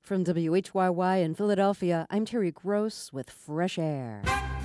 From WHYY in Philadelphia, I'm Terry Gross with Fresh Air.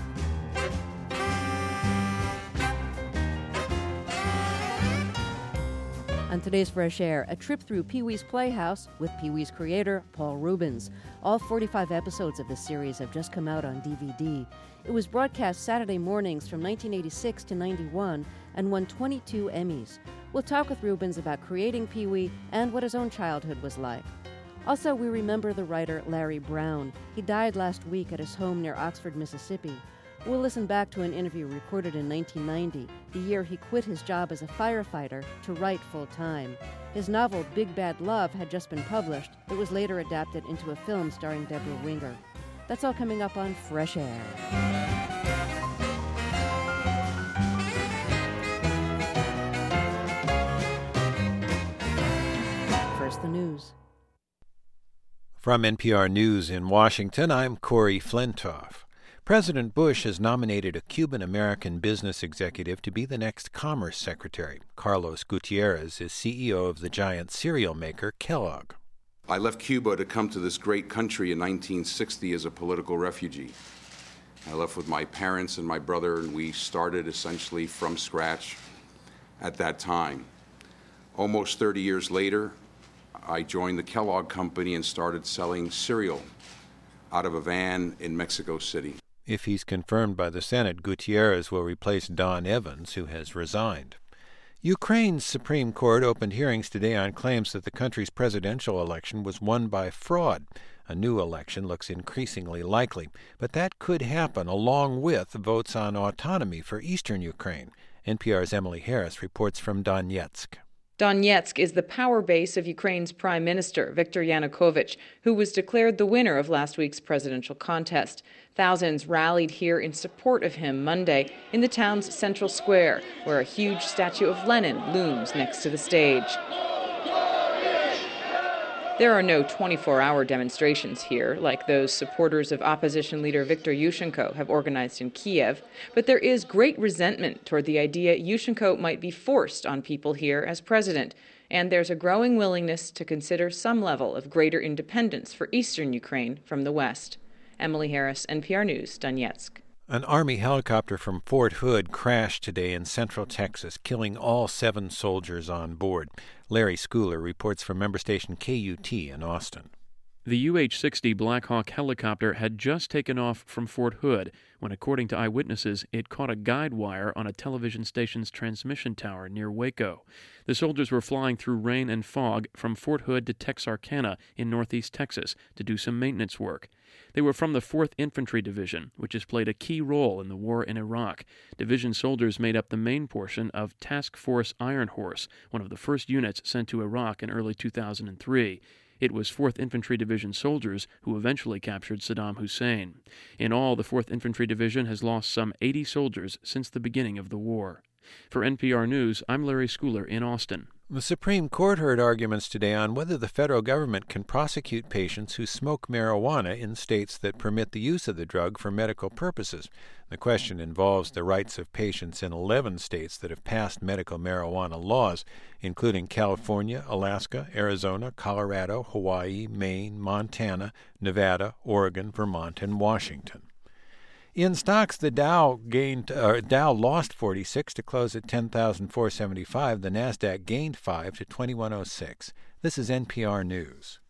On today's Fresh Air, a trip through Pee-wee's Playhouse with Pee-wee's creator, Paul Reubens. All 45 episodes of this series have just come out on DVD. It was broadcast Saturday mornings from 1986 to 91 and won 22 Emmys. We'll talk with Reubens about creating Pee-wee and what his own childhood was like. Also, we remember the writer Larry Brown. He died last week at his home near Oxford, Mississippi. We'll listen back to an interview recorded in 1990, the year he quit his job as a firefighter to write full-time. His novel Big Bad Love had just been published. It was later adapted into a film starring Deborah Winger. That's all coming up on Fresh Air. First, the news. From NPR News in Washington, I'm Corey Flintoff. President Bush has nominated a Cuban-American business executive to be the next Commerce Secretary. Carlos Gutierrez is CEO of the giant cereal maker Kellogg. I left Cuba to come to this great country in 1960 as a political refugee. I left with my parents and my brother, and we started essentially from scratch at that time. Almost 30 years later, I joined the Kellogg Company and started selling cereal out of a van in Mexico City. If he's confirmed by the Senate, Gutierrez will replace Don Evans, who has resigned. Ukraine's Supreme Court opened hearings today on claims that the country's presidential election was won by fraud. A new election looks increasingly likely, but that could happen along with votes on autonomy for eastern Ukraine. NPR's Emily Harris reports from Donetsk. Donetsk is the power base of Ukraine's Prime Minister, Viktor Yanukovych, who was declared the winner of last week's presidential contest. Thousands rallied here in support of him Monday in the town's central square, where a huge statue of Lenin looms next to the stage. There are no 24-hour demonstrations here, like those supporters of opposition leader Viktor Yushchenko have organized in Kiev, but there is great resentment toward the idea Yushchenko might be forced on people here as president, and there's a growing willingness to consider some level of greater independence for eastern Ukraine from the west. Emily Harris, NPR News, Donetsk. An Army helicopter from Fort Hood crashed today in central Texas, killing all 7 soldiers on board. Larry Schooler reports from member station KUT in Austin. The UH-60 Black Hawk helicopter had just taken off from Fort Hood when, according to eyewitnesses, it caught a guide wire on a television station's transmission tower near Waco. The soldiers were flying through rain and fog from Fort Hood to Texarkana in northeast Texas to do some maintenance work. They were from the 4th Infantry Division, which has played a key role in the war in Iraq. Division soldiers made up the main portion of Task Force Iron Horse, one of the first units sent to Iraq in early 2003. It was 4th Infantry Division soldiers who eventually captured Saddam Hussein. In all, the 4th Infantry Division has lost some 80 soldiers since the beginning of the war. For NPR News, I'm Larry Schooler in Austin. The Supreme Court heard arguments today on whether the federal government can prosecute patients who smoke marijuana in states that permit the use of the drug for medical purposes. The question involves the rights of patients in 11 states that have passed medical marijuana laws, including California, Alaska, Arizona, Colorado, Hawaii, Maine, Montana, Nevada, Oregon, Vermont, and Washington. In stocks, the Dow lost 46 to close at 10,475. The Nasdaq gained 5 to 2106. This is NPR News.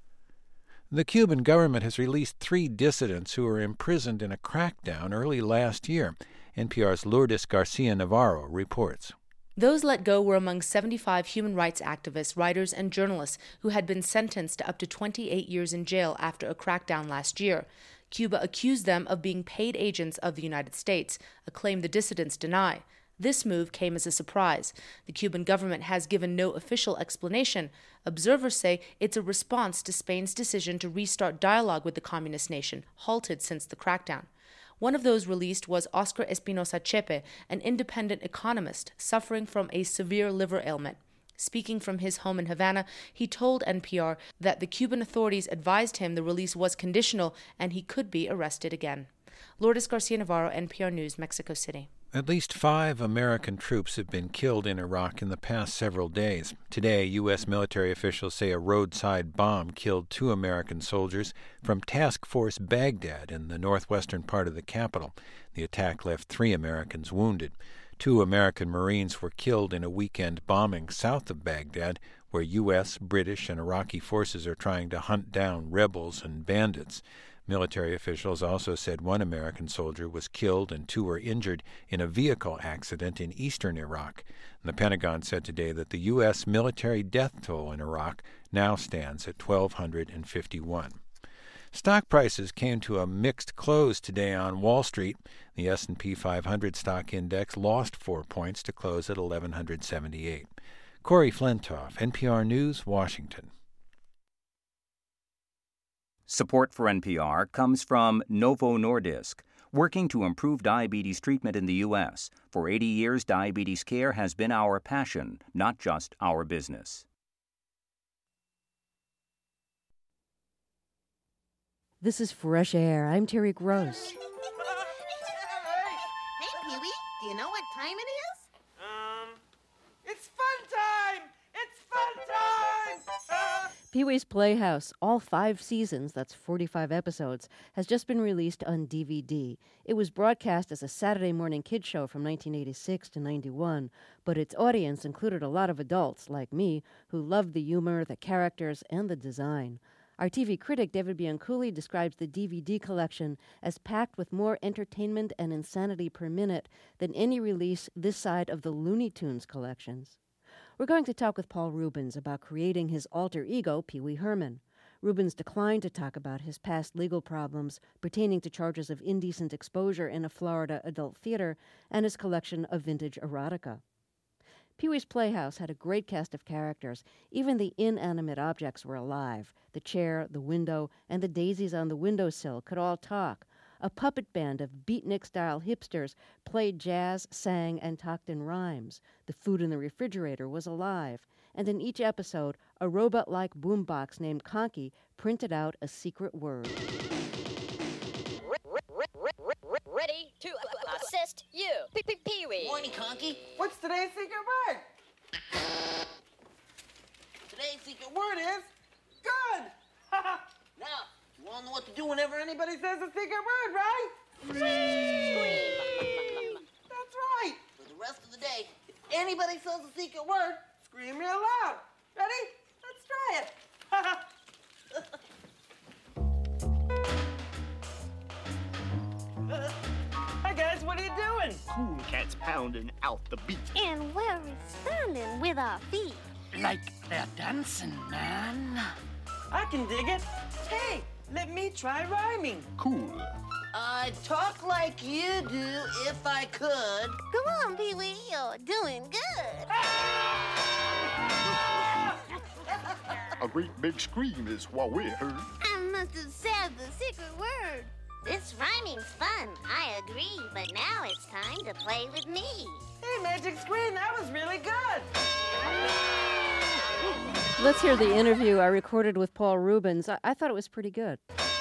The Cuban government has released 3 dissidents who were imprisoned in a crackdown early last year. NPR's Lourdes Garcia Navarro reports. Those let go were among 75 human rights activists, writers, and journalists who had been sentenced to up to 28 years in jail after a crackdown last year. Cuba accused them of being paid agents of the United States, a claim the dissidents deny. This move came as a surprise. The Cuban government has given no official explanation. Observers say it's a response to Spain's decision to restart dialogue with the communist nation, halted since the crackdown. One of those released was Oscar Espinosa Chepe, an independent economist suffering from a severe liver ailment. Speaking from his home in Havana, he told NPR that the Cuban authorities advised him the release was conditional and he could be arrested again. Lourdes Garcia Navarro, NPR News, Mexico City. At least 5 American troops have been killed in Iraq in the past several days. Today, U.S. military officials say a roadside bomb killed 2 American soldiers from Task Force Baghdad in the northwestern part of the capital. The attack left 3 Americans wounded. 2 American Marines were killed in a weekend bombing south of Baghdad, where U.S., British, and Iraqi forces are trying to hunt down rebels and bandits. Military officials also said 1 American soldier was killed and 2 were injured in a vehicle accident in eastern Iraq. And the Pentagon said today that the U.S. military death toll in Iraq now stands at 1,251. Stock prices came to a mixed close today on Wall Street. The S&P 500 stock index lost 4 points to close at 1,178. Corey Flintoff, NPR News, Washington. Support for NPR comes from Novo Nordisk, working to improve diabetes treatment in the U.S. For 80 years, diabetes care has been our passion, not just our business. This is Fresh Air. I'm Terry Gross. Hey, Pee-wee, do you know what time it is? It's fun time! It's fun time! Pee-wee's Playhouse, all 5 seasons, that's 45 episodes, has just been released on DVD. It was broadcast as a Saturday morning kid show from 1986 to 91, but its audience included a lot of adults, like me, who loved the humor, the characters, and the design. Our TV critic, David Bianculli, describes the DVD collection as packed with more entertainment and insanity per minute than any release this side of the Looney Tunes collections. We're going to talk with Paul Reubens about creating his alter ego, Pee Wee Herman. Reubens declined to talk about his past legal problems pertaining to charges of indecent exposure in a Florida adult theater and his collection of vintage erotica. Pee-wee's Playhouse had a great cast of characters. Even the inanimate objects were alive. The chair, the window, and the daisies on the windowsill could all talk. A puppet band of beatnik-style hipsters played jazz, sang, and talked in rhymes. The food in the refrigerator was alive. And in each episode, a robot-like boombox named Conky printed out a secret word. Ready to assist you, Pee-wee. Morning, Conky. What's today's secret word? Today's secret word is... Good! Now, you all know what to do whenever anybody Everybody says a secret word, right? Scream. That's right. For the rest of the day, if anybody says a secret word, Scream real loud. Ready? Let's try it. Hi, guys. What are you doing? Cool cats pounding out the beat. And we're responding with our feet. Like they're dancing, man. I can dig it. Hey, let me try rhyming. Cool. I'd talk like you do if I could. Go on, Pee-wee, you're doing good. A great big scream is what we heard. I must have said the secret word. This rhyming's fun, I agree, but now it's time to play with me. Hey, Magic Screen, that was really good. Let's hear the interview I recorded with Paul Reubens. I thought it was pretty good.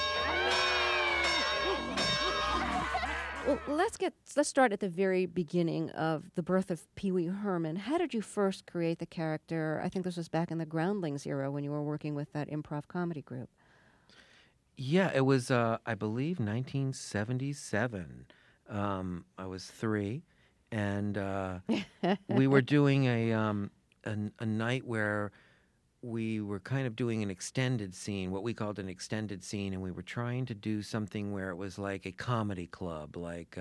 Well, let's start at the very beginning of the birth of Pee Wee Herman. How did you first create the character? I think this was back in the Groundlings era when you were working with that improv comedy group. Yeah, it was, I believe, 1977. I was 3, and we were doing a night where we were kind of doing an extended scene, what we called an extended scene, and we were trying to do something where it was like a comedy club, like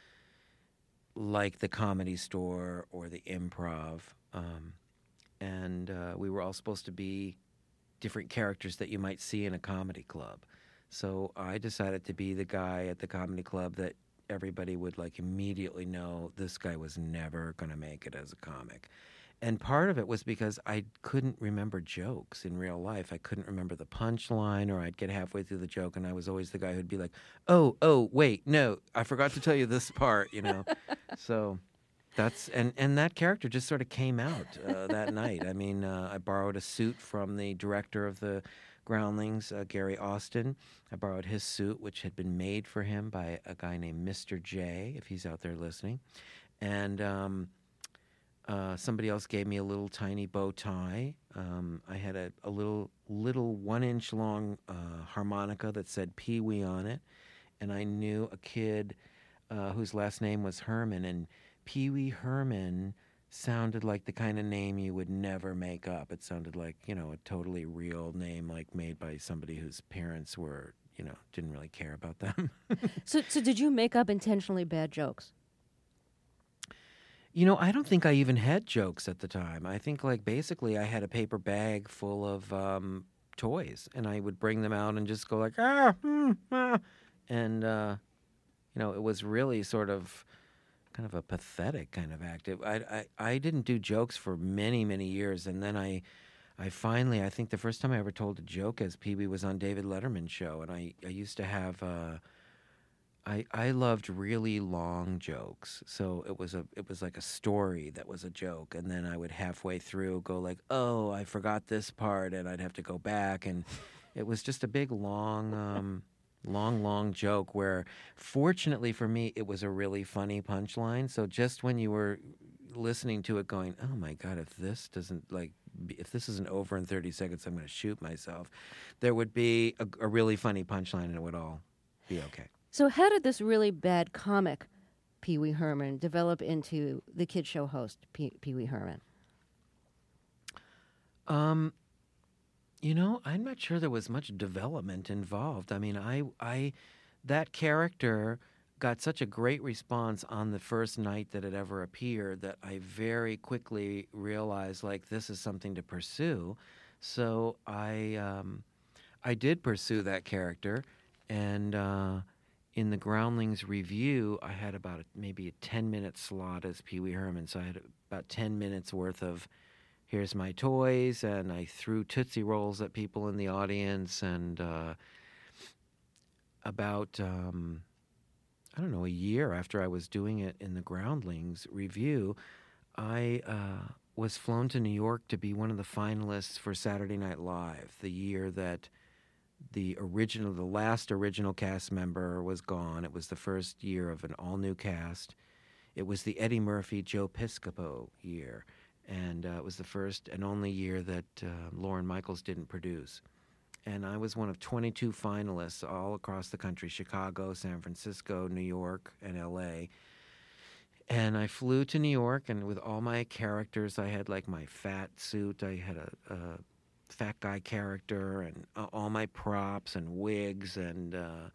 the Comedy Store or the Improv, and we were all supposed to be different characters that you might see in a comedy club. So I decided to be the guy at the comedy club that everybody would like immediately know this guy was never going to make it as a comic. And part of it was because I couldn't remember jokes in real life. I couldn't remember the punchline, or I'd get halfway through the joke and I was always the guy who'd be like, oh, wait, no, I forgot to tell you this part, you know. So That's and that character just sort of came out that night. I mean, I borrowed a suit from the director of the Groundlings, Gary Austin. I borrowed his suit, which had been made for him by a guy named Mr. J, if he's out there listening. And somebody else gave me a little tiny bow tie. I had a little 1-inch long harmonica that said Pee Wee on it. And I knew a kid whose last name was Herman, and Pee Wee Herman sounded like the kind of name you would never make up. It sounded like, a totally real name, like made by somebody whose parents were, didn't really care about them. So did you make up intentionally bad jokes? I don't think I even had jokes at the time. I think, basically I had a paper bag full of toys, and I would bring them out and just go like, and, it was really sort of kind of a pathetic kind of act. I didn't do jokes for many, many years, and then I finally, I think the first time I ever told a joke as Pee Wee was on David Letterman's show, and I used to have, I loved really long jokes, so it was like a story that was a joke, and then I would halfway through go like, oh, I forgot this part, and I'd have to go back, and it was just a big long joke where, fortunately for me, it was a really funny punchline. So just when you were listening to it going, oh my God, if this isn't over in 30 seconds, I'm going to shoot myself, there would be a really funny punchline and it would all be okay. So how did this really bad comic, Pee Wee Herman, develop into the kid show host, Pee Wee Herman? I'm not sure there was much development involved. I mean, that character got such a great response on the first night that it ever appeared that I very quickly realized, this is something to pursue. So I did pursue that character, and in the Groundlings review, I had about maybe a 10-minute slot as Pee Wee Herman. So I had about 10 minutes worth of, here's my toys, and I threw Tootsie Rolls at people in the audience, and about, a year after I was doing it in the Groundlings review, I was flown to New York to be one of the finalists for Saturday Night Live, the year that the last original cast member was gone. It was the first year of an all-new cast. It was the Eddie Murphy, Joe Piscopo year. And it was the first and only year that Lorne Michaels didn't produce. And I was one of 22 finalists all across the country, Chicago, San Francisco, New York, and L.A. And I flew to New York, and with all my characters, I had my fat suit. I had a fat guy character and all my props and wigs. And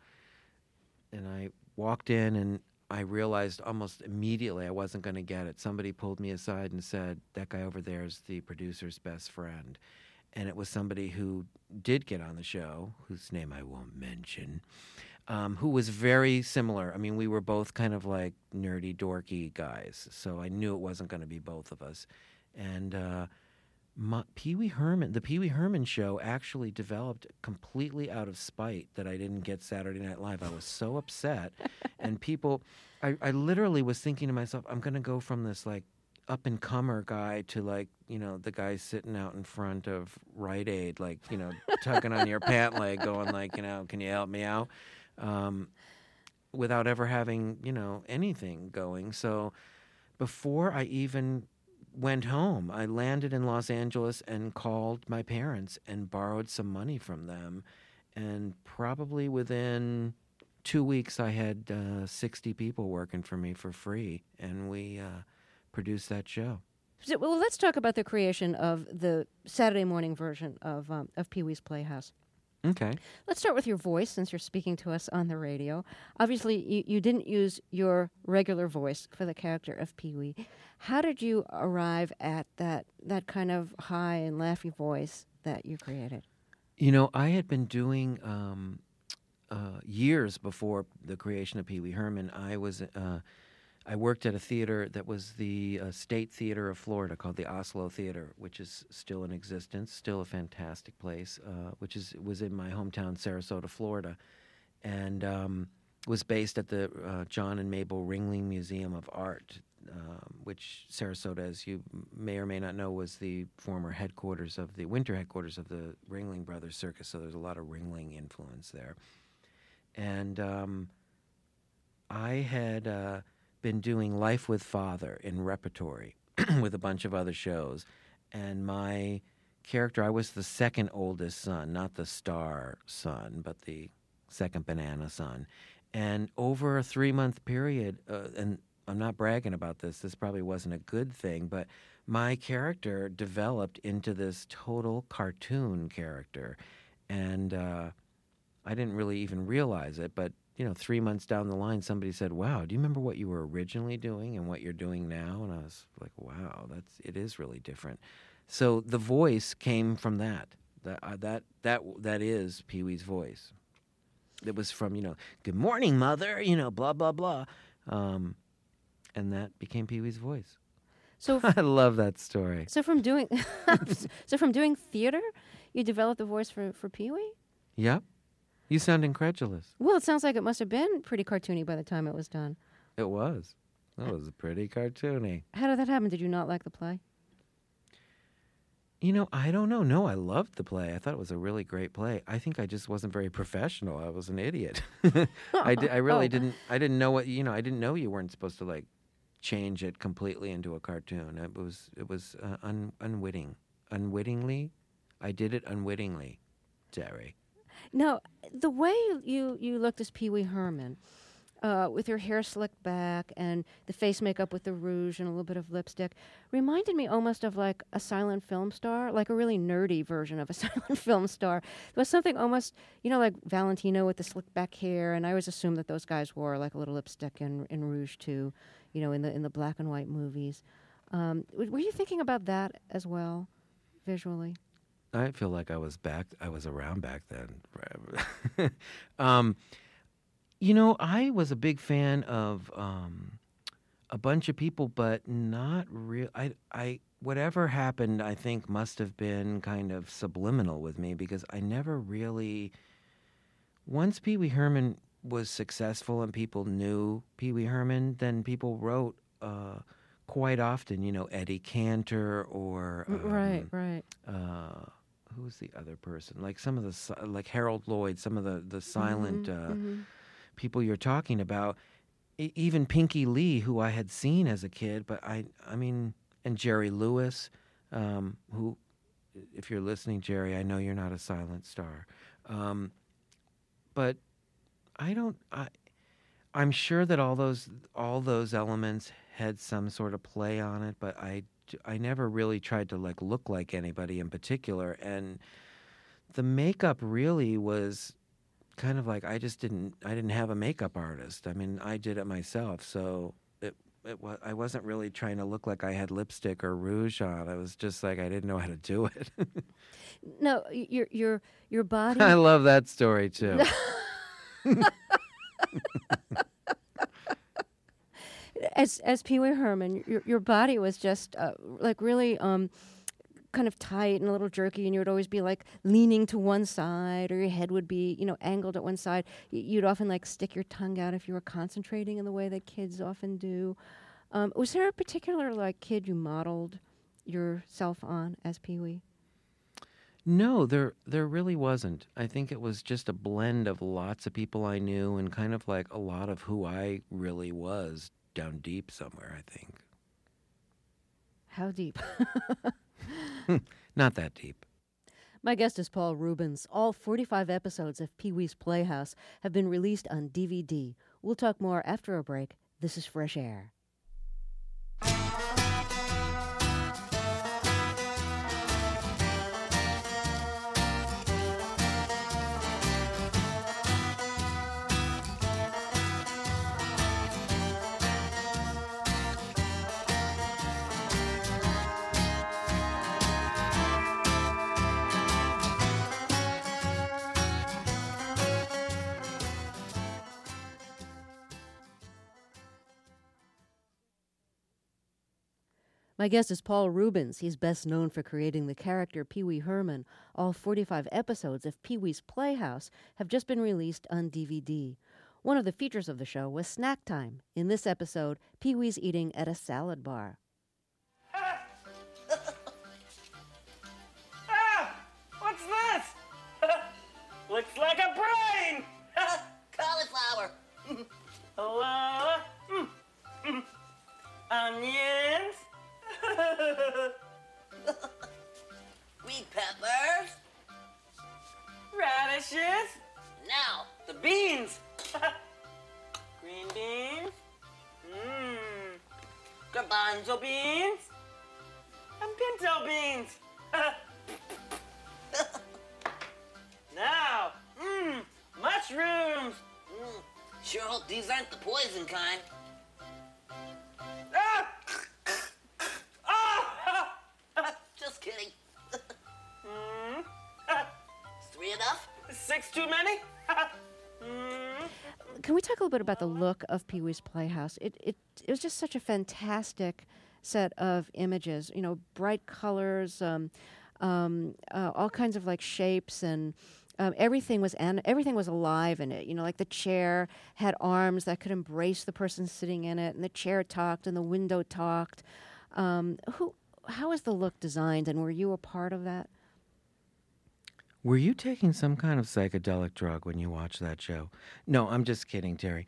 I walked in, and I realized almost immediately I wasn't going to get it. Somebody pulled me aside and said, that guy over there is the producer's best friend. And it was somebody who did get on the show, whose name I won't mention, who was very similar. I mean, we were both kind of like nerdy, dorky guys. So I knew it wasn't going to be both of us. And Pee Wee Herman, the Pee Wee Herman show actually developed completely out of spite that I didn't get Saturday Night Live. I was so upset. And I literally was thinking to myself, I'm going to go from this up-and-comer guy to the guy sitting out in front of Rite Aid, tugging on your pant leg going can you help me out? Without ever having, anything going. So before I even went home, I landed in Los Angeles and called my parents and borrowed some money from them. And probably within 2 weeks, I had 60 people working for me for free. And we produced that show. So, well, let's talk about the creation of the Saturday morning version of Pee Wee's Playhouse. Okay. Let's start with your voice, since you're speaking to us on the radio. Obviously, you didn't use your regular voice for the character of Pee Wee. How did you arrive at that kind of high and laughy voice that you created? I had been doing years before the creation of Pee Wee Herman. I worked at a theater that was the State Theater of Florida called the Oslo Theater, which is still in existence, still a fantastic place, was in my hometown, Sarasota, Florida, and was based at the John and Mabel Ringling Museum of Art. which Sarasota, as you may or may not know, was the former headquarters of the winter headquarters of the Ringling Brothers Circus. So there's a lot of Ringling influence there. And I had been doing Life with Father in repertory with a bunch of other shows. And my character, I was the second oldest son, not the star son, but the second banana son. And over a 3-month period, and I'm not bragging about this probably wasn't a good thing, but my character developed into this total cartoon character. And I didn't really even realize it, but 3 months down the line, somebody said, "Wow, do you remember what you were originally doing and what you're doing now?" And I was like, "Wow, it is really different." So the voice came from that. That is Pee-wee's voice. It was from "Good morning, Mother," blah blah blah, and that became Pee-wee's voice. So I love that story. So from doing theater, you developed the voice for Pee-wee? Yep. You sound incredulous. Well, it sounds like it must have been pretty cartoony by the time it was done. It was. It was pretty cartoony. How did that happen? Did you not like the play? I don't know. No, I loved the play. I thought it was a really great play. I think I just wasn't very professional. I was an idiot. I really didn't. I didn't know what I didn't know you weren't supposed to change it completely into a cartoon. It was unwitting. Unwittingly, I did it unwittingly, Jerry. Now, the way you looked as Pee-wee Herman, with your hair slicked back and the face makeup with the rouge and a little bit of lipstick, reminded me almost of like a silent film star, like a really nerdy version of a silent film star. There was something almost, like Valentino with the slicked back hair, and I always assumed that those guys wore like a little lipstick and rouge too, in the black and white movies. Were you thinking about that as well, visually? I feel like I was around back then. I was a big fan of a bunch of people, but not real. I whatever happened, I think must have been kind of subliminal with me, because I never really. Once Pee-wee Herman was successful and people knew Pee-wee Herman, then people wrote quite often. Eddie Cantor or right. Who was the other person? Like some of like Harold Lloyd, some of the silent people you're talking about. Even Pinky Lee, who I had seen as a kid, but I mean, and Jerry Lewis, who, if you're listening, Jerry, I know you're not a silent star, but I'm sure that all those elements had some sort of play on it, but I never really tried to look like anybody in particular, and the makeup really was kind of like I didn't have a makeup artist. I mean, I did it myself, so I wasn't really trying to look like I had lipstick or rouge on. I was just like I didn't know how to do it. No, your body. I love that story too. As Pee-wee Herman, your body was just really kind of tight and a little jerky, and you would always be leaning to one side, or your head would be angled at one side. You'd often stick your tongue out if you were concentrating in the way that kids often do. Was there a particular kid you modeled yourself on as Pee-wee? No, there really wasn't. I think it was just a blend of lots of people I knew and kind of a lot of who I really was down deep somewhere, I think. How deep? Not that deep. My guest is Paul Reubens. All 45 episodes of Pee-wee's Playhouse have been released on DVD. We'll talk more after a break. This is Fresh Air. My guest is Paul Reubens. He's best known for creating the character Pee-wee Herman. All 45 episodes of Pee-wee's Playhouse have just been released on DVD. One of the features of the show was snack time. In this episode, Pee-wee's eating at a salad bar. What's this? Looks like a brain! Cauliflower. Hello? Onions? Green peppers. Radishes? Now, The beans! Green beans? Garbanzo beans? And pinto beans! Now, mushrooms! Sure hope these aren't the poison kind. Ah! Ah! Just kidding. Is 3 enough? 6 too many? Can we talk a little bit about the look of Pee-wee's Playhouse? It was just such a fantastic set of images. You know, bright colors, all kinds of like shapes, and everything was alive in it. You know, like the chair had arms that could embrace the person sitting in it, and the chair talked, and the window talked. How is the look designed, and were you a part of that? Were you taking some kind of psychedelic drug when you watched that show? No, I'm just kidding, Terry.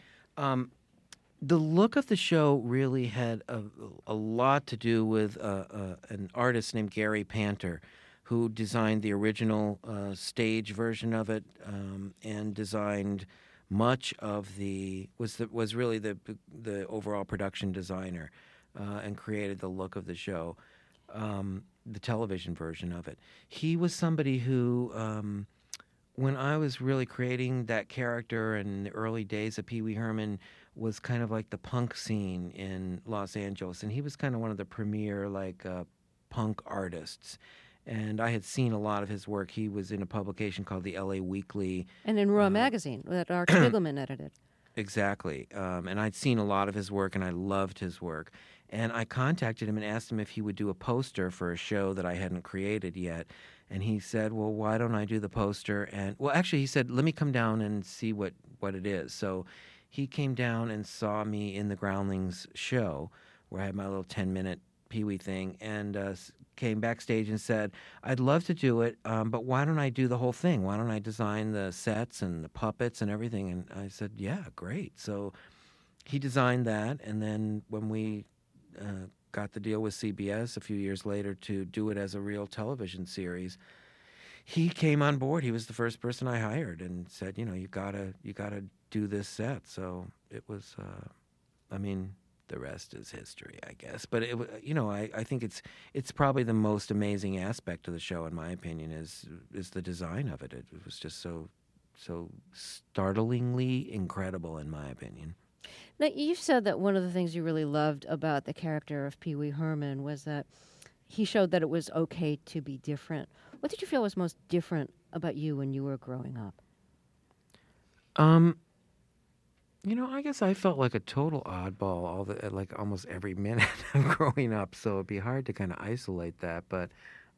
The look of the show really had a lot to do with an artist named Gary Panter, who designed the original stage version of it, and designed much of was really the overall production designer, and created the look of the show. The television version of it. He was somebody who, when I was really creating that character in the early days of Pee Wee Herman, was kind of like the punk scene in Los Angeles, and he was kind of one of the premier punk artists. And I had seen a lot of his work. He was in a publication called the LA Weekly. And in Raw Magazine that Art Spiegelman edited. Exactly. And I'd seen a lot of his work, and I loved his work. And I contacted him and asked him if he would do a poster for a show that I hadn't created yet. And he said, well, why don't I do the poster? And, well, actually, he said, let me come down and see what it is. So he came down and saw me in the Groundlings show, where I had my little 10-minute Pee-wee thing, and came backstage and said, I'd love to do it, but why don't I do the whole thing? Why don't I design the sets and the puppets and everything? And I said, yeah, great. So he designed that, and then when we got the deal with CBS a few years later to do it as a real television series, he came on board. He was the first person I hired and said, you gotta do this set. So it was, the rest is history, I guess. But it, I think it's probably the most amazing aspect of the show, in my opinion, is the design of it. It was just so startlingly incredible, in my opinion. Now, you said that one of the things you really loved about the character of Pee Wee Herman was that he showed that it was okay to be different. What did you feel was most different about you when you were growing up? I guess I felt like a total oddball almost every minute of growing up, so it'd be hard to kind of isolate that. But,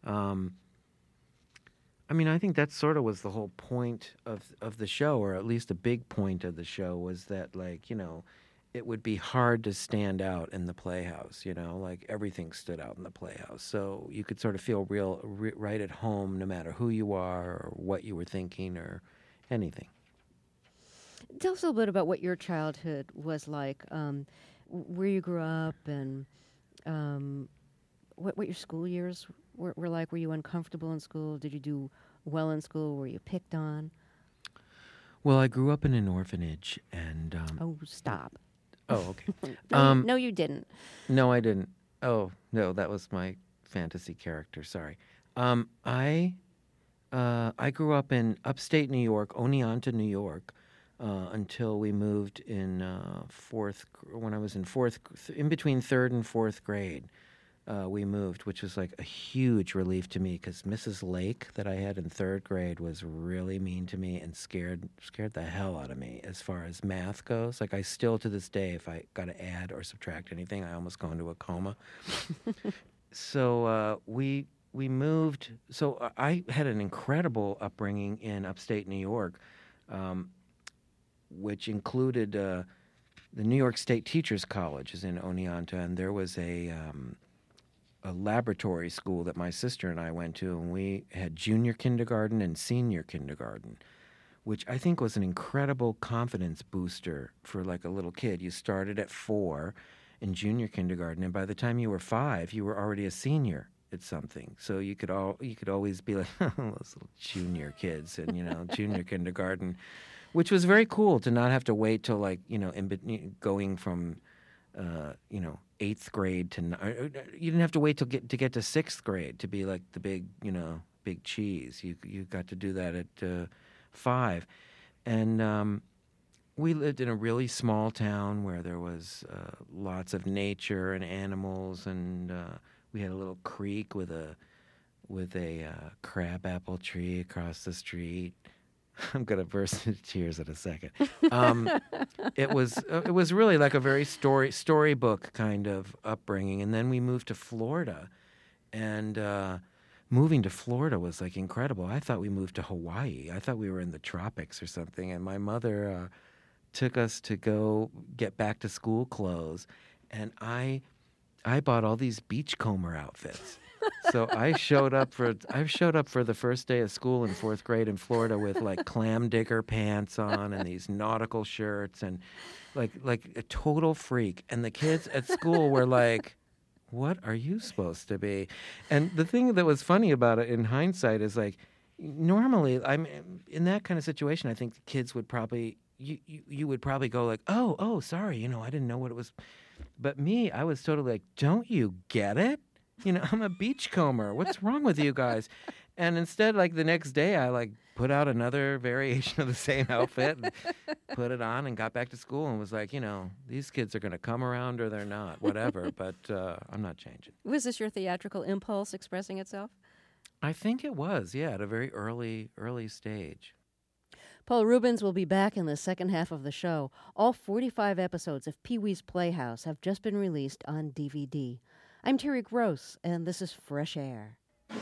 I think that sort of was the whole point of the show, or at least a big point of the show, was that, it would be hard to stand out in the Playhouse, everything stood out in the Playhouse. So you could sort of feel right at home no matter who you are or what you were thinking or anything. Tell us a little bit about what your childhood was like, where you grew up, and what your school years were like. Were you uncomfortable in school? Did you do well in school? Were you picked on? Well, I grew up in an orphanage, and... oh, stop. Oh, okay. No, you didn't. No, I didn't. Oh, no, that was my fantasy character. Sorry. I grew up in upstate New York, Oneonta, New York, until we moved in when I was in between third and fourth grade. We moved, which was like a huge relief to me, because Mrs. Lake that I had in third grade was really mean to me and scared the hell out of me as far as math goes. Like, I still to this day, if I got to add or subtract anything, I almost go into a coma. So we moved. So I had an incredible upbringing in upstate New York. which included the New York State Teachers College is in Oneonta, and there was a laboratory school that my sister and I went to, and we had junior kindergarten and senior kindergarten, which I think was an incredible confidence booster for like a little kid. You started at 4 in junior kindergarten, and by the time you were 5, you were already a senior at something. So you could always be like, those little junior kids and junior kindergarten, which was very cool to not have to wait till going from 8th grade to you didn't have to wait till to get to 6th grade to be like the big cheese. You got to do that at 5, and we lived in a really small town where there was lots of nature and animals, and we had a little creek with a crabapple tree across the street. I'm gonna burst into tears in a second. It was really like a very storybook kind of upbringing, and then we moved to Florida, and moving to Florida was like incredible. I thought we moved to Hawaii. I thought we were in the tropics or something, and my mother took us to go get back to school clothes, and I bought all these beachcomber outfits. So I showed up for the first day of school in 4th grade in Florida with like clam digger pants on and these nautical shirts and like a total freak. And the kids at school were like, "What are you supposed to be?" And the thing that was funny about it in hindsight is like, normally I'm in that kind of situation. I think the kids would probably you would probably go like, "Oh, sorry, I didn't know what it was." But me, I was totally like, "Don't you get it? I'm a beachcomber. What's wrong with you guys?" And instead, like the next day, I like put out another variation of the same outfit, and put it on, and got back to school, and was like, these kids are going to come around or they're not, whatever. But I'm not changing. Was this your theatrical impulse expressing itself? I think it was, yeah, at a very early stage. Paul Reubens will be back in the second half of the show. All 45 episodes of Pee-wee's Playhouse have just been released on DVD. I'm Terry Gross, and this is Fresh Air.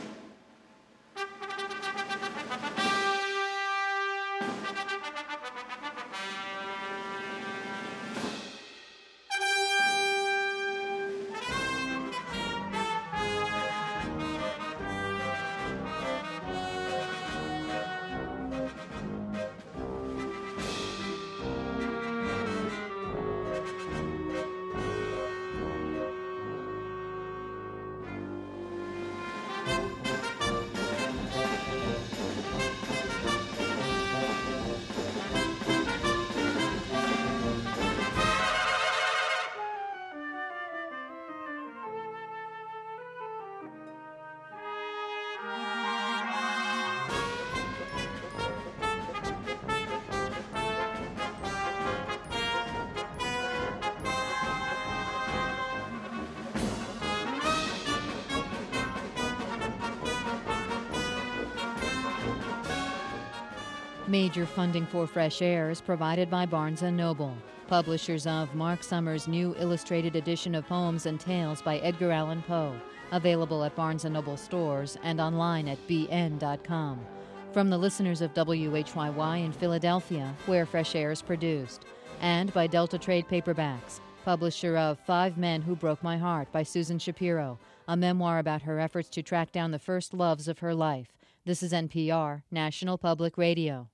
Major funding for Fresh Air is provided by Barnes & Noble, publishers of Mark Summers' new illustrated edition of poems and tales by Edgar Allan Poe, available at Barnes & Noble stores and online at bn.com. From the listeners of WHYY in Philadelphia, where Fresh Air is produced, and by Delta Trade Paperbacks, publisher of 5 Men Who Broke My Heart by Susan Shapiro, a memoir about her efforts to track down the first loves of her life. This is NPR, National Public Radio.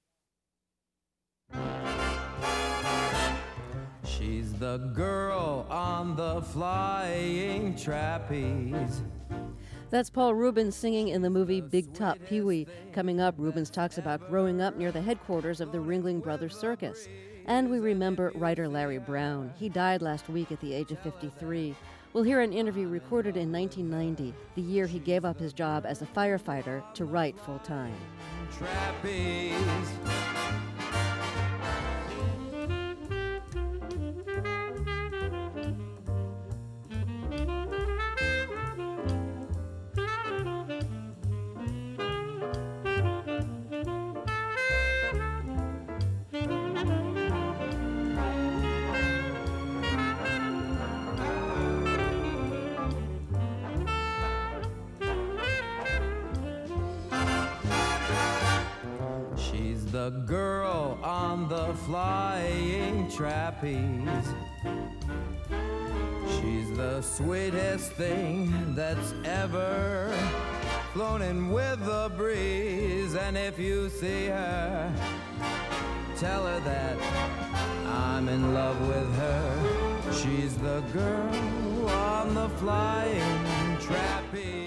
She's the girl on the flying trapeze. That's Paul Reubens singing in the movie Big Top Pee-wee. Coming up, Reubens talks about growing up near the headquarters of the Ringling Brothers Circus. And we remember writer Larry Brown. He died last week at the age of 53. We'll hear an interview recorded in 1990, the year he gave up his job as a firefighter to write full-time. Trapeze. the girl on the flying trapeze. She's the sweetest thing that's ever flown in with the breeze. And if you see her, tell her that I'm in love with her. She's the girl on the flying trapeze.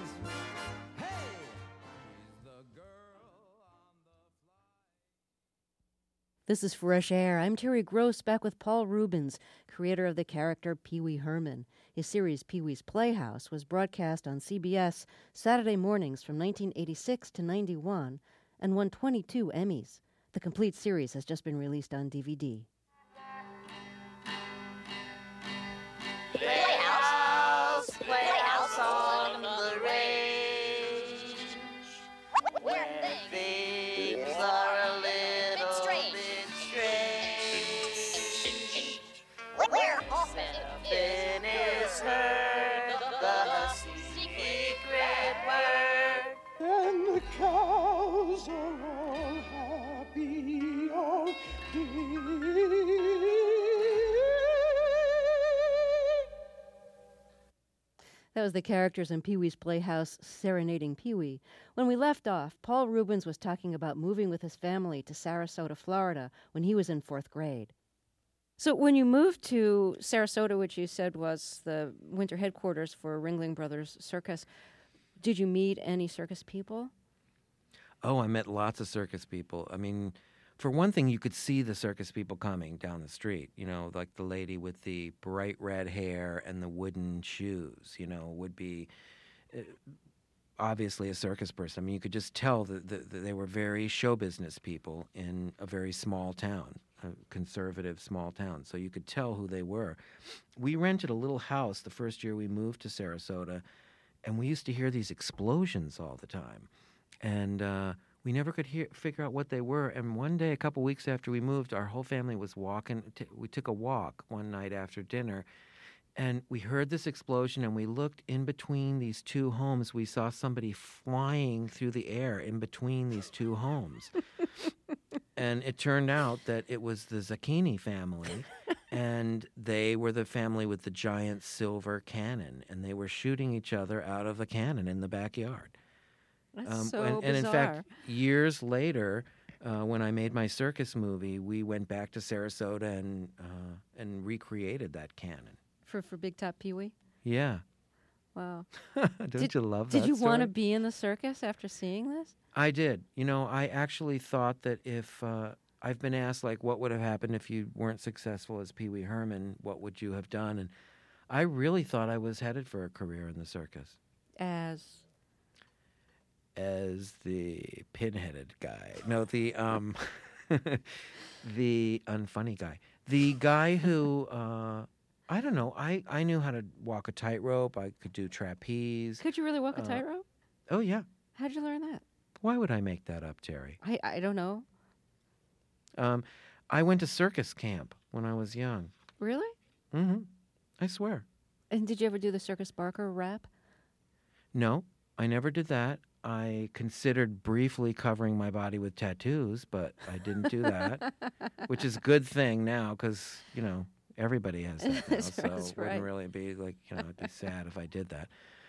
This is Fresh Air. I'm Terry Gross, back with Paul Reubens, creator of the character Pee Wee Herman. His series Pee Wee's Playhouse was broadcast on CBS Saturday mornings from 1986 to 91 and won 22 Emmys. The complete series has just been released on DVD. Playhouse, playhouse on the range, where things are a little bit strange, where often is heard the secret word, and the cows are all happy all day. That was the characters in Pee Wee's Playhouse serenading Pee Wee. When we left off, Paul Reubens was talking about moving with his family to Sarasota, Florida, when he was in 4th grade. So when you moved to Sarasota, which you said was the winter headquarters for Ringling Brothers Circus, did you meet any circus people? Oh, I met lots of circus people. I mean, for one thing, you could see the circus people coming down the street, you know, like the lady with the bright red hair and the wooden shoes, you know, would be obviously a circus person. I mean, you could just tell that they were very show business people in a very small town, a conservative small town. So you could tell who they were. We rented a little house the first year we moved to Sarasota, and we used to hear these explosions all the time. And we never could figure out what they were. And one day, a couple weeks after we moved, our whole family was walking. We took a walk one night after dinner, and we heard this explosion, and we looked in between these two homes. We saw somebody flying through the air in between these two homes. And it turned out that it was the Zucchini family, and they were the family with the giant silver cannon, and they were shooting each other out of a cannon in the backyard. That's so and in fact, years later, when I made my circus movie, we went back to Sarasota and recreated that cannon. For Big Top Pee Wee? Yeah. Wow. Don't you love that Did you story? want to be in the circus after seeing this? I did. You know, I actually thought that if I've been asked, like, what would have happened if you weren't successful as Pee Wee Herman? What would you have done? And I really thought I was headed for a career in the circus. As the pin-headed guy. No, the the unfunny guy. The guy who I don't know. I knew how to walk a tightrope. I could do trapeze. Could you really walk a tightrope? Oh yeah. How'd you learn that? Why would I make that up, Terry? I don't know. I went to circus camp when I was young. Really? Mm-hmm. I swear. And did you ever do the Circus Barker rap? No, I never did that. I considered briefly covering my body with tattoos, but I didn't do that, which is a good thing now because, you know, everybody has that now, so it wouldn't really be like, you know, it'd be sad if I did that.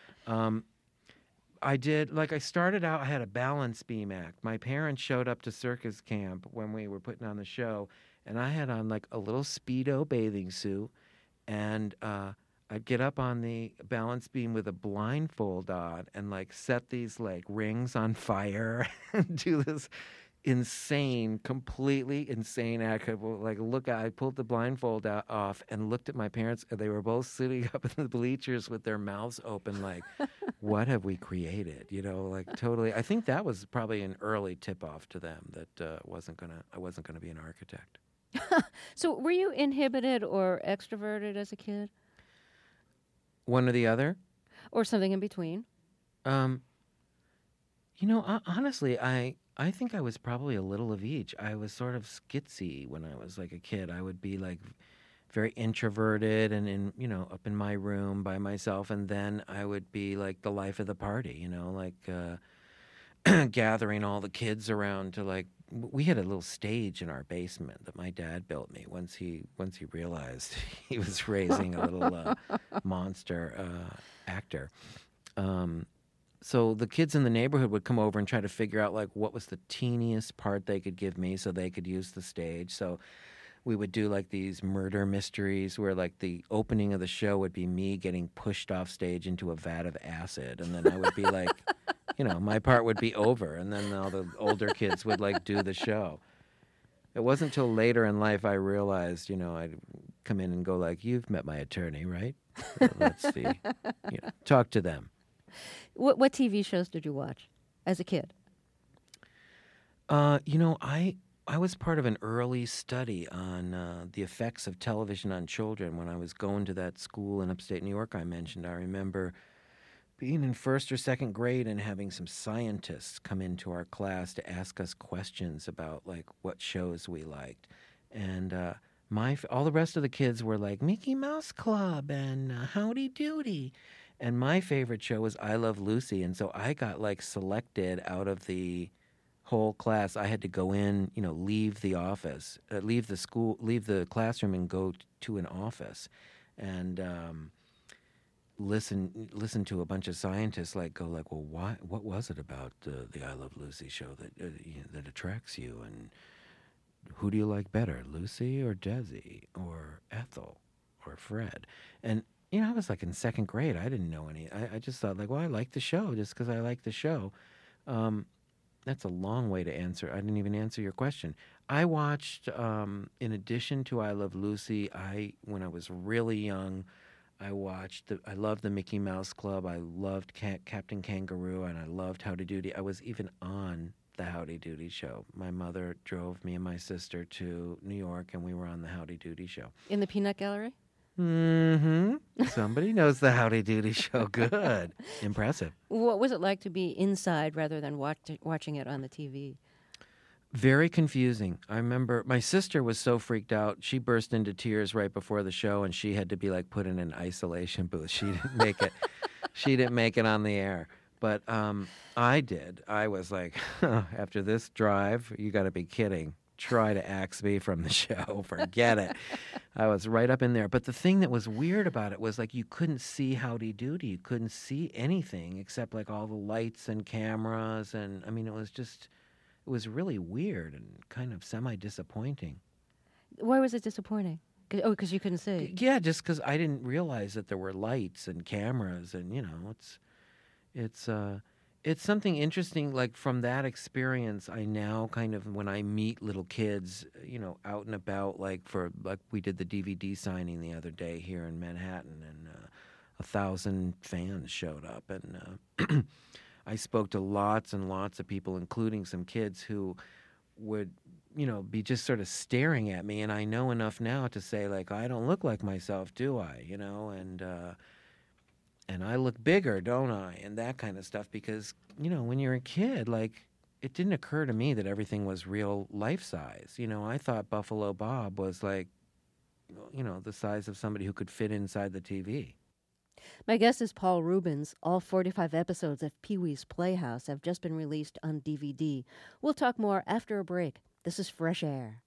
I started out, I had a balance beam act. My parents showed up to circus camp when we were putting on the show, and I had on like a little Speedo bathing suit, and I'd get up on the balance beam with a blindfold on and like set these like rings on fire and do this insane, completely insane act. I pulled the blindfold off and looked at my parents, and they were both sitting up in the bleachers with their mouths open like, what have we created? You know, like totally. I think that was probably an early tip-off to them that I wasn't gonna be an architect. So were you inhibited or extroverted as a kid? One or the other? Or something in between? You know, honestly, I think I was probably a little of each. I was sort of skitsy when I was like a kid. I would be like very introverted and up in my room by myself, and then I would be like the life of the party, like gathering all the kids around to like. We had a little stage in our basement that my dad built me once he realized he was raising a little monster actor. So the kids in the neighborhood would come over and try to figure out like what was the teeniest part they could give me so they could use the stage. So we would do like these murder mysteries where like the opening of the show would be me getting pushed off stage into a vat of acid, and then I would be like, my part would be over, and then all the older kids would like do the show. It wasn't until later in life I realized, I'd come in and go like, "You've met my attorney, right? Let's see, talk to them." What TV shows did you watch as a kid? I was part of an early study on the effects of television on children when I was going to that school in upstate New York I mentioned. I remember being in first or second grade and having some scientists come into our class to ask us questions about like what shows we liked. And all the rest of the kids were like Mickey Mouse Club and Howdy Doody. And my favorite show was I Love Lucy. And so I got like selected out of the whole class. I had to go in, leave the office, leave the classroom and go to an office and listen to a bunch of scientists like go like, well, what was it about the I Love Lucy show that attracts you? And who do you like better, Lucy or Desi or Ethel or Fred? And I was like in second grade. I didn't know any. I just thought like, well, I like the show just because I like the show. That's a long way to answer. I didn't even answer your question. I watched, in addition to I Love Lucy, when I was really young, I loved the Mickey Mouse Club. I loved Captain Kangaroo, and I loved Howdy Doody. I was even on the Howdy Doody show. My mother drove me and my sister to New York, and we were on the Howdy Doody show. In the Peanut Gallery? Mm-hmm. Somebody knows the Howdy Doody show. Good. Impressive. What was it like to be inside rather than watching it on the TV? Very confusing. I remember my sister was so freaked out. She burst into tears right before the show, and she had to be like put in an isolation booth. She didn't make it. She didn't make it on the air. But I did. I was like, after this drive, you got to be kidding. Try to axe me from the show. Forget it. I was right up in there. But the thing that was weird about it was like you couldn't see Howdy Doody. You couldn't see anything except like all the lights and cameras. And I mean, it was really weird and kind of semi-disappointing. Why was it disappointing? Because you couldn't see. Yeah, just because I didn't realize that there were lights and cameras, and it's something interesting. Like from that experience, I now kind of when I meet little kids, out and about, like we did the DVD signing the other day here in Manhattan, and 1,000 fans showed up, and I spoke to lots and lots of people, including some kids who would be just sort of staring at me, and I know enough now to say, like, I don't look like myself, do I? And I look bigger, don't I? And that kind of stuff, because, when you're a kid, like, it didn't occur to me that everything was real life size. I thought Buffalo Bob was like, the size of somebody who could fit inside the TV. My guest is Paul Reubens. All 45 episodes of Pee-wee's Playhouse have just been released on DVD. We'll talk more after a break. This is Fresh Air.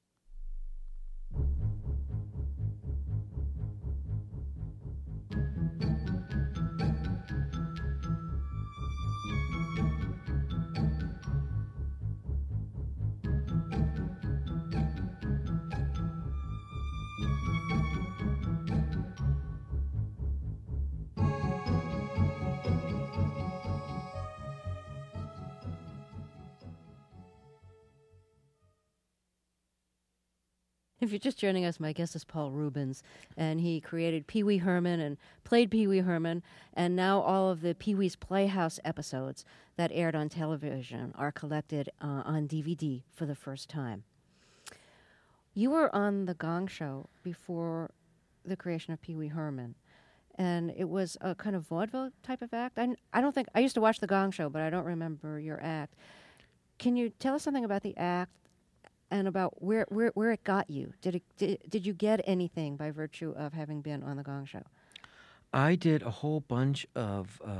If you're just joining us, my guest is Paul Reubens, and he created Pee-wee Herman and played Pee-wee Herman, and now all of the Pee-wee's Playhouse episodes that aired on television are collected on DVD for the first time. You were on The Gong Show before the creation of Pee-wee Herman, and it was a kind of vaudeville type of act. I used to watch The Gong Show, but I don't remember your act. Can you tell us something about the act and about where it got you? Did you get anything by virtue of having been on The Gong Show? I did a whole bunch of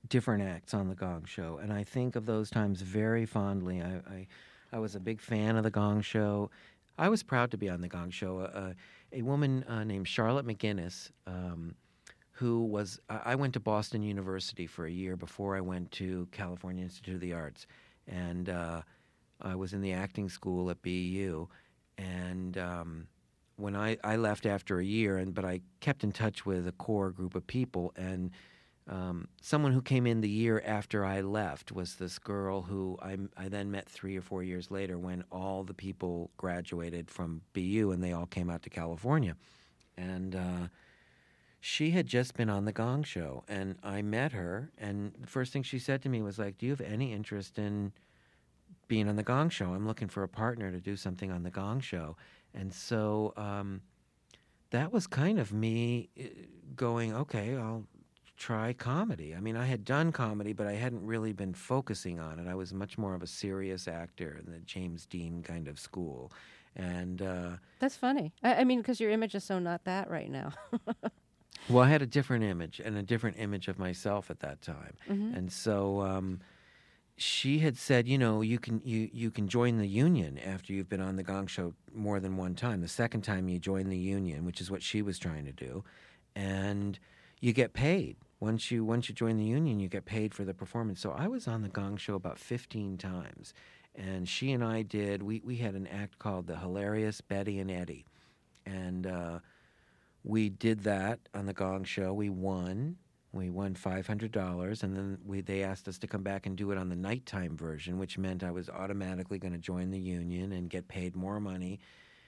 different acts on the Gong Show, and I think of those times very fondly. I was a big fan of the Gong Show. I was proud to be on the Gong Show. A woman named Charlotte McGinnis, who was, I went to Boston University for a year before I went to California Institute of the Arts, and I was in the acting school at BU, and when I left after a year, but I kept in touch with a core group of people, and someone who came in the year after I left was this girl who I then met 3 or 4 years later when all the people graduated from BU and they all came out to California. And she had just been on the Gong Show, and I met her, and the first thing she said to me was like, "Do you have any interest in being on the Gong Show? I'm looking for a partner to do something on the Gong Show." And so that was kind of me going, okay, I'll try comedy. I mean, I had done comedy, but I hadn't really been focusing on it. I was much more of a serious actor in the James Dean kind of school. And that's funny. I mean, because your image is so not that right now. Well, I had a different image and a different image of myself at that time. Mm-hmm. And so she had said, you know, you can join the union after you've been on the Gong Show more than one time. The second time you join the union, which is what she was trying to do, and you get paid. Once you join the union, you get paid for the performance. So I was on the Gong Show about 15 times, and she and I did. We had an act called The Hilarious Betty and Eddie, and we did that on the Gong Show. We won. We won $500, and then they asked us to come back and do it on the nighttime version, which meant I was automatically going to join the union and get paid more money,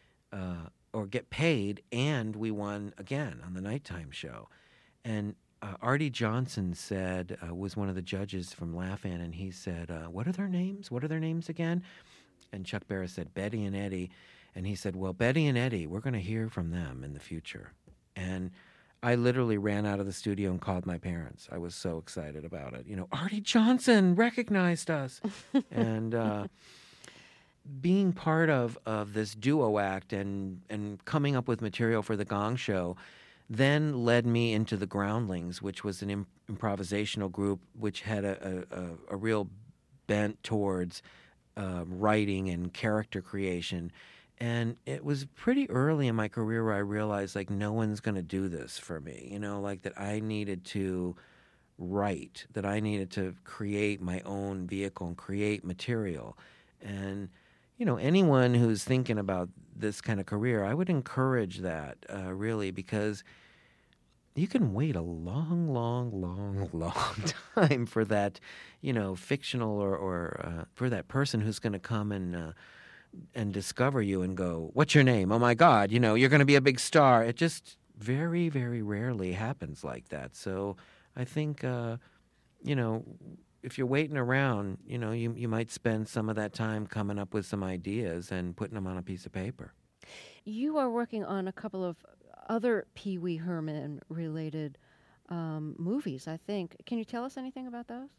or get paid, and we won again on the nighttime show. And Artie Johnson said, was one of the judges from Laugh-In, and he said, what are their names? What are their names again? And Chuck Barris said, Betty and Eddie. And he said, well, Betty and Eddie, we're going to hear from them in the future. And I literally ran out of the studio and called my parents. I was so excited about it. You know, Artie Johnson recognized us. And being part of this duo act and coming up with material for the Gong Show then led me into the Groundlings, which was an improvisational group which had a real bent towards writing and character creation. And it was pretty early in my career where I realized, like, no one's going to do this for me, you know, like that I needed to write, that I needed to create my own vehicle and create material. And, you know, anyone who's thinking about this kind of career, I would encourage that, really, because you can wait a long, long, long, long time for that, you know, fictional or for that person who's going to come and discover you and go, what's your name? Oh, my God, you know, you're going to be a big star. It just very, very rarely happens like that. So I think, you know, if you're waiting around, you know, you might spend some of that time coming up with some ideas and putting them on a piece of paper. You are working on a couple of other Pee Wee Herman-related movies, I think. Can you tell us anything about those?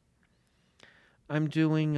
I'm doing...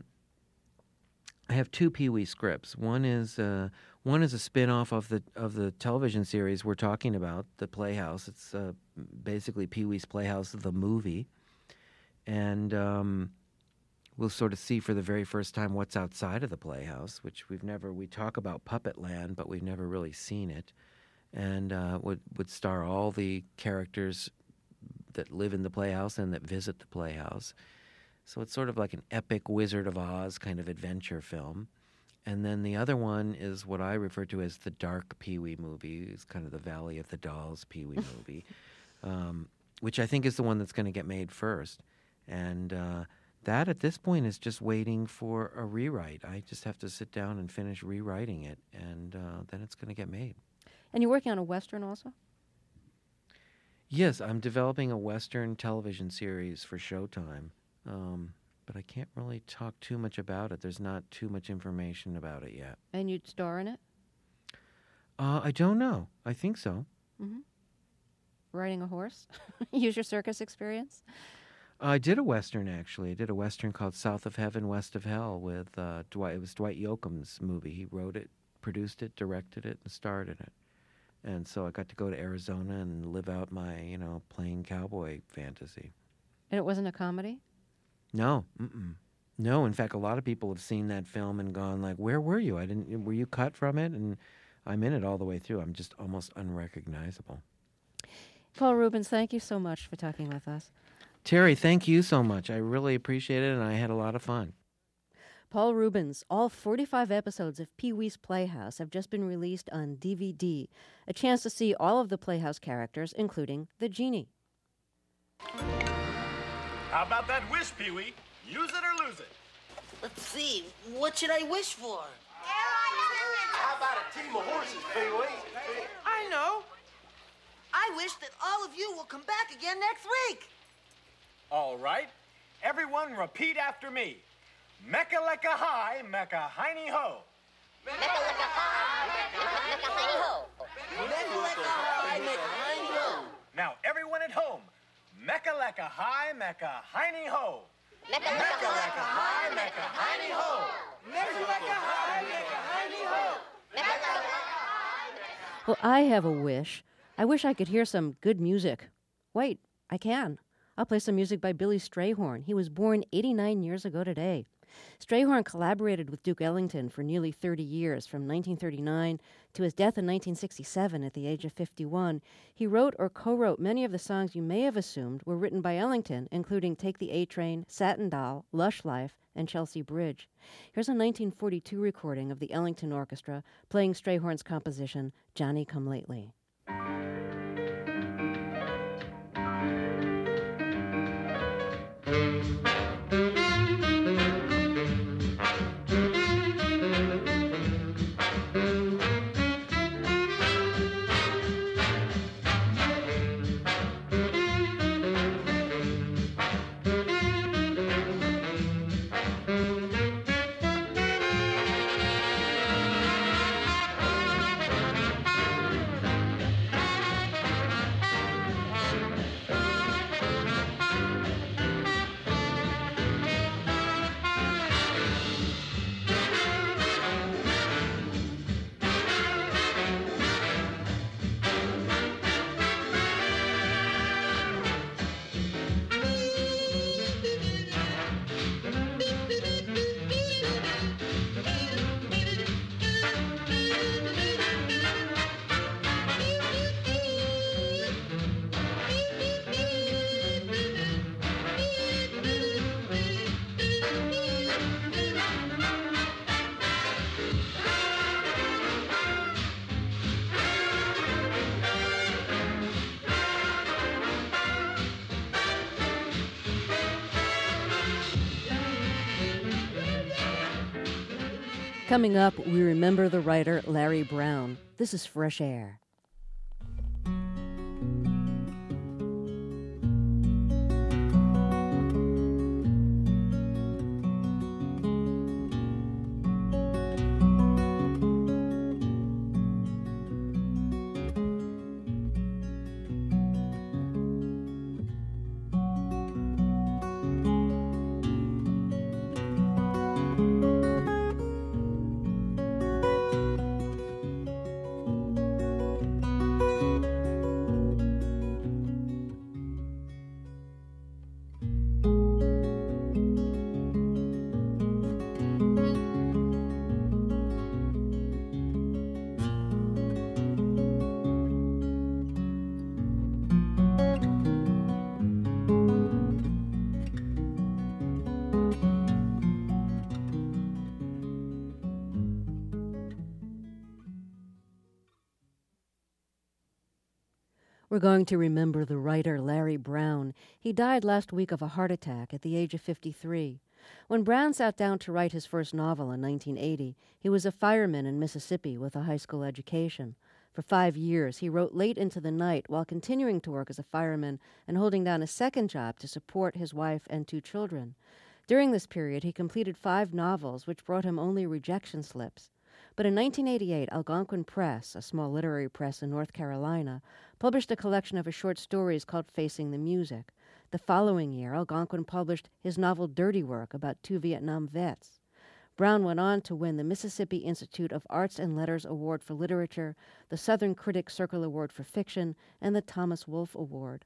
I have 2 Pee Wee scripts. One is a spin-off of the television series we're talking about, The Playhouse. It's basically Pee Wee's Playhouse, the movie. And we'll sort of see for the very first time what's outside of the Playhouse, which we talk about Puppet Land, but we've never really seen it. And would star all the characters that live in the Playhouse and that visit the Playhouse. So it's sort of like an epic Wizard of Oz kind of adventure film. And then the other one is what I refer to as the dark Pee Wee movie. It's kind of the Valley of the Dolls Pee Wee movie, which I think is the one that's going to get made first. And that at this point is just waiting for a rewrite. I just have to sit down and finish rewriting it, and then it's going to get made. And you're working on a Western also? Yes, I'm developing a Western television series for Showtime. But I can't really talk too much about it. There's not too much information about it yet. And you'd star in it? I don't know. I think so. Mm-hmm. Riding a horse? Use your circus experience? I did a Western, actually. I did a Western called South of Heaven, West of Hell with Dwight. It was Dwight Yoakam's movie. He wrote it, produced it, directed it, and starred in it. And so I got to go to Arizona and live out my, you know, plain cowboy fantasy. And it wasn't a comedy? No. No, in fact, a lot of people have seen that film and gone like, where were you? Were you cut from it? And I'm in it all the way through. I'm just almost unrecognizable. Paul Reubens, thank you so much for talking with us. Terry, thank you so much. I really appreciate it, and I had a lot of fun. Paul Reubens, all 45 episodes of Pee-wee's Playhouse have just been released on DVD. A chance to see all of the Playhouse characters, including the genie. How about that wish, Pee-wee? Use it or lose it. Let's see, what should I wish for? How about a team of horses, Pee-wee? I know. I wish that all of you will come back again next week. All right. Everyone repeat after me. Mecca-lecca high, mecca-hiney ho. Mecca-lecca high, mecca-hiney ho. Mecca-lecca high, mecca-hiney ho. Now, everyone at home. Mecca-lecca high, mecca-hiney ho. Mecca-lecca high, mecca-hiney ho. Mecca-lecca high, mecca-hiney ho. Well, I have a wish. I wish I could hear some good music. Wait, I can. I'll play some music by Billy Strayhorn. He was born 89 years ago today. Strayhorn collaborated with Duke Ellington for nearly 30 years, from 1939 to his death in 1967 at the age of 51. He wrote or co-wrote many of the songs you may have assumed were written by Ellington, including Take the A-Train, Satin Doll, Lush Life, and Chelsea Bridge. Here's a 1942 recording of the Ellington Orchestra playing Strayhorn's composition, Johnny Come Lately. Coming up, we remember the writer Larry Brown. This is Fresh Air. We're going to remember the writer Larry Brown. He died last week of a heart attack at the age of 53. When Brown sat down to write his first novel in 1980, he was a fireman in Mississippi with a high school education. For 5 years, he wrote late into the night while continuing to work as a fireman and holding down a second job to support his wife and 2 children. During this period, he completed 5 novels, which brought him only rejection slips. But in 1988, Algonquin Press, a small literary press in North Carolina, published a collection of his short stories called Facing the Music. The following year, Algonquin published his novel Dirty Work about 2 Vietnam vets. Brown went on to win the Mississippi Institute of Arts and Letters Award for Literature, the Southern Critics Circle Award for Fiction, and the Thomas Wolfe Award.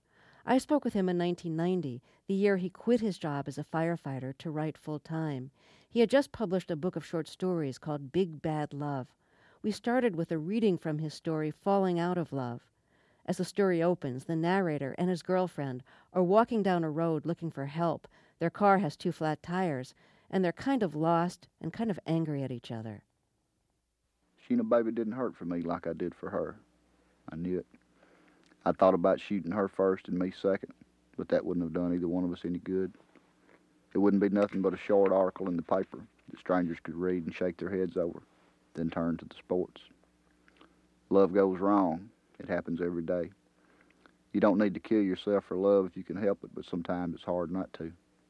I spoke with him in 1990, the year he quit his job as a firefighter to write full-time. He had just published a book of short stories called Big Bad Love. We started with a reading from his story, Falling Out of Love. As the story opens, the narrator and his girlfriend are walking down a road looking for help. Their car has 2 flat tires, and they're kind of lost and kind of angry at each other. Sheena baby didn't hurt for me like I did for her. I knew it. I thought about shooting her first and me second, but that wouldn't have done either one of us any good. It wouldn't be nothing but a short article in the paper that strangers could read and shake their heads over, then turn to the sports. Love goes wrong. It happens every day. You don't need to kill yourself for love if you can help it, but sometimes it's hard not to.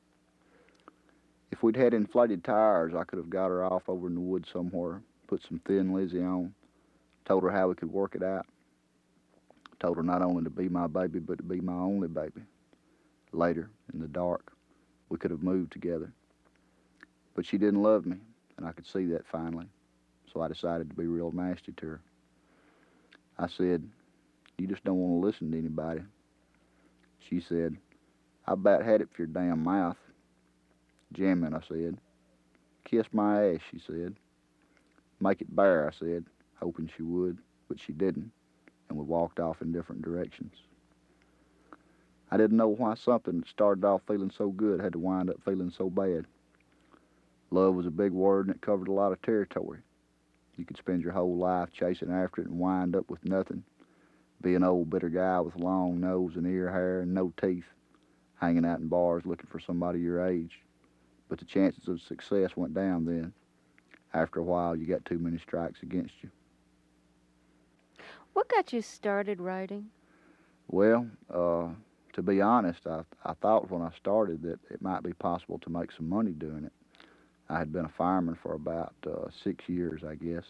If we'd had inflated tires, I could have got her off over in the woods somewhere, put some Thin Lizzy on, told her how we could work it out. Told her not only to be my baby, but to be my only baby. Later, in the dark, we could have moved together. But she didn't love me, and I could see that finally, so I decided to be real nasty to her. I said, "You just don't want to listen to anybody." She said, "I about had it for your damn mouth." "Jamming," I said. "Kiss my ass," she said. "Make it bare," I said, hoping she would, but she didn't, and we walked off in different directions. I didn't know why something that started off feeling so good had to wind up feeling so bad. Love was a big word, and it covered a lot of territory. You could spend your whole life chasing after it and wind up with nothing. Be an old bitter guy with a long nose and ear hair and no teeth, hanging out in bars looking for somebody your age. But the chances of success went down then. After a while, you got too many strikes against you. What got you started writing? Well, to be honest, I thought when I started that it might be possible to make some money doing it. I had been a fireman for about 6 years, I guess.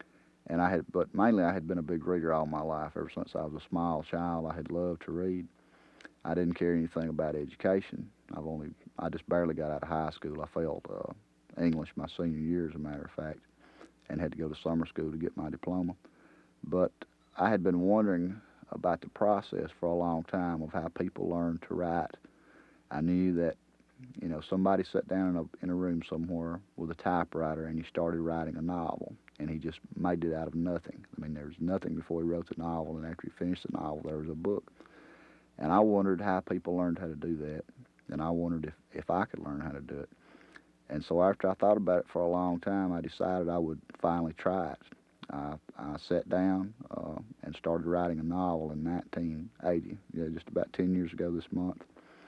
But mainly I had been a big reader all my life. Ever since I was a small child, I had loved to read. I didn't care anything about education. I just barely got out of high school. I failed English my senior year, as a matter of fact, and had to go to summer school to get my diploma. But I had been wondering about the process for a long time of how people learn to write. I knew that, somebody sat down in a room somewhere with a typewriter and he started writing a novel, and he just made it out of nothing. I mean, there was nothing before he wrote the novel, and after he finished the novel, there was a book. And I wondered how people learned how to do that, and I wondered if I could learn how to do it. And so after I thought about it for a long time, I decided I would finally try it. I sat down and started writing a novel in 1980, just about 10 years ago this month.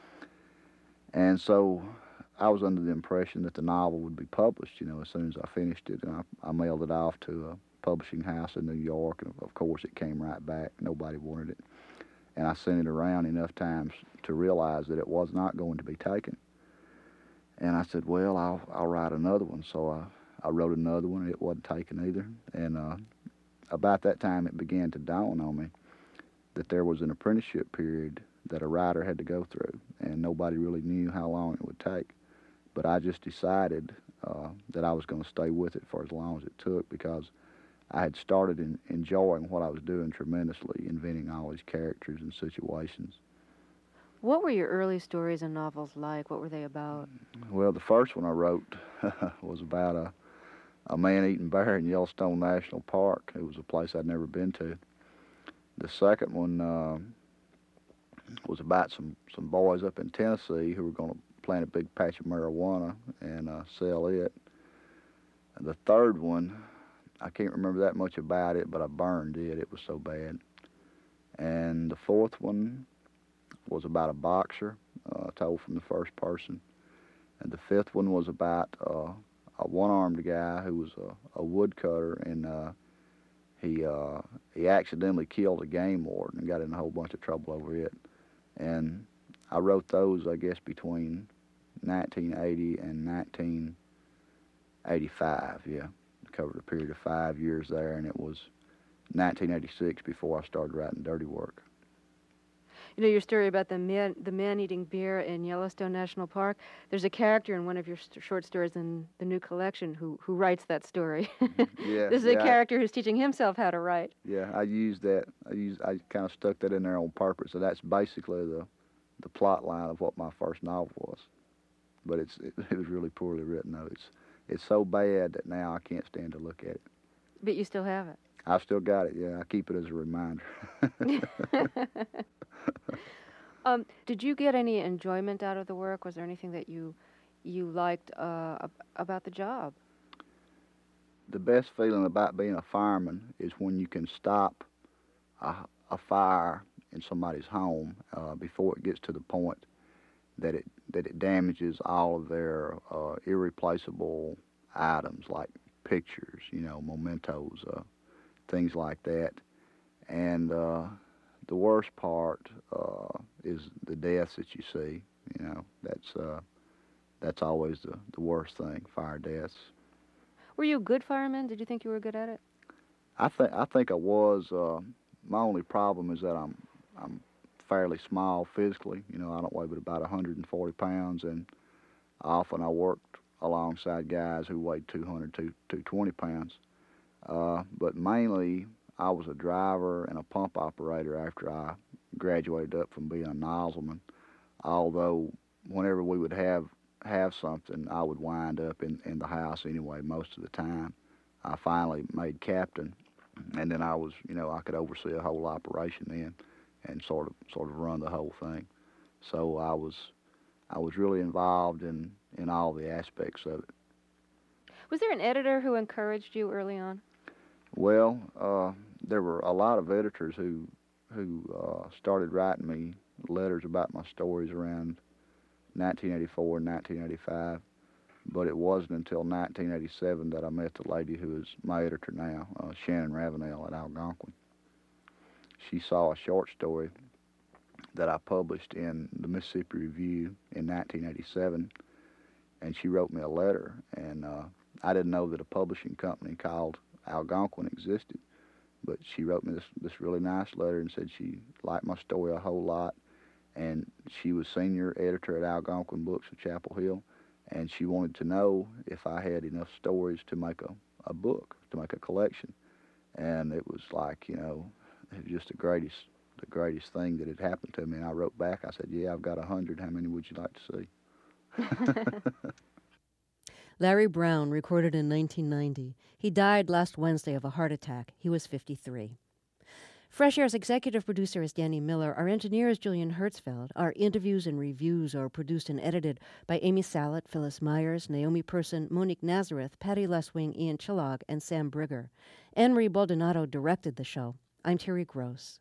And so I was under the impression that the novel would be published, as soon as I finished it. And I mailed it off to a publishing house in New York, and of course it came right back. Nobody wanted it. And I sent it around enough times to realize that it was not going to be taken. And I said, well, I'll write another one. So I wrote another one, and it wasn't taken either. And about that time, it began to dawn on me that there was an apprenticeship period that a writer had to go through, and nobody really knew how long it would take. But I just decided that I was going to stay with it for as long as it took, because I had started enjoying what I was doing tremendously, inventing all these characters and situations. What were your early stories and novels like? What were they about? Well, the first one I wrote was about a man-eating bear in Yellowstone National Park. It was a place I'd never been to. The second one was about some boys up in Tennessee who were going to plant a big patch of marijuana and sell it. And the third one, I can't remember that much about it, but I burned it. It was so bad. And the fourth one was about a boxer, told from the first person. And the fifth one was about a one-armed guy who was a woodcutter, and he accidentally killed a game warden and got in a whole bunch of trouble over it. And I wrote those, I guess, between 1980 and 1985, yeah. Covered a period of 5 years there, and it was 1986 before I started writing Dirty Work. Your story about the man eating bear in Yellowstone National Park, there's a character in one of your short stories in the new collection who writes that story. Yeah. This is a character who's teaching himself how to write. Yeah, I used that. I kind of stuck that in there on purpose. So that's basically the plot line of what my first novel was. But it was really poorly written, though. It's so bad that now I can't stand to look at it. But you still have it. I've still got it, yeah. I keep it as a reminder. Did you get any enjoyment out of the work? Was there anything that you liked about the job? The best feeling about being a fireman is when you can stop a fire in somebody's home before it gets to the point that it damages all of their irreplaceable items like pictures, mementos, things like that. And the worst part is the deaths that you see. That's always the worst thing, fire deaths. Were you a good fireman? Did you think you were good at it? I think I was. My only problem is that I'm fairly small physically. I don't weigh but about 140 pounds, and often I worked alongside guys who weighed 200, 220 pounds. But mainly, I was a driver and a pump operator after I graduated up from being a nozzleman. Although, whenever we would have something, I would wind up in the house anyway most of the time. I finally made captain, and then I was, I could oversee a whole operation then, and sort of run the whole thing. So I was really involved in all the aspects of it. Was there an editor who encouraged you early on? Well, there were a lot of editors who started writing me letters about my stories around 1984 and 1985, but it wasn't until 1987 that I met the lady who is my editor now, Shannon Ravenel at Algonquin. She saw a short story that I published in the Mississippi Review in 1987, and she wrote me a letter, and I didn't know that a publishing company called Algonquin existed, but she wrote me this really nice letter and said she liked my story a whole lot, and she was senior editor at Algonquin Books of Chapel Hill, and she wanted to know if I had enough stories to make a book, to make a collection. And it was like, it was just the greatest thing that had happened to me. And I wrote back, I said, yeah, I've got 100. How many would you like to see? Larry Brown recorded in 1990. He died last Wednesday of a heart attack. He was 53. Fresh Air's executive producer is Danny Miller. Our engineer is Julian Hertzfeld. Our interviews and reviews are produced and edited by Amy Salet, Phyllis Myers, Naomi Person, Monique Nazareth, Patty Leswing, Ian Chillog, and Sam Brigger. Anne-Marie Baldonado directed the show. I'm Terry Gross.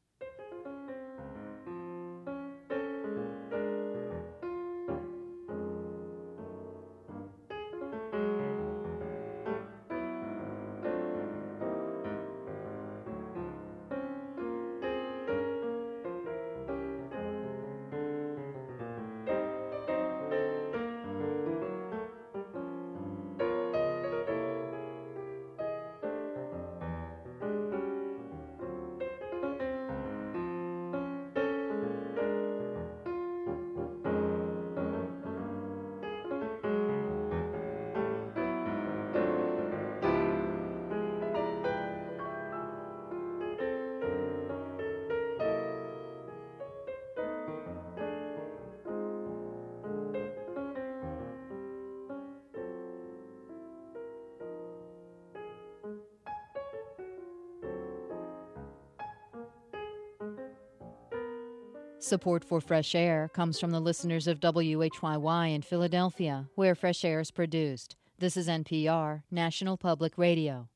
Support for Fresh Air comes from the listeners of WHYY in Philadelphia, where Fresh Air is produced. This is NPR, National Public Radio.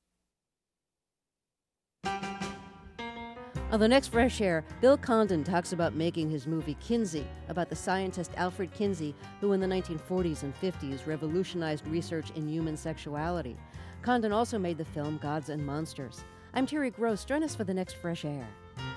On the next Fresh Air, Bill Condon talks about making his movie Kinsey, about the scientist Alfred Kinsey, who in the 1940s and 50s revolutionized research in human sexuality. Condon also made the film Gods and Monsters. I'm Terry Gross. Join us for the next Fresh Air.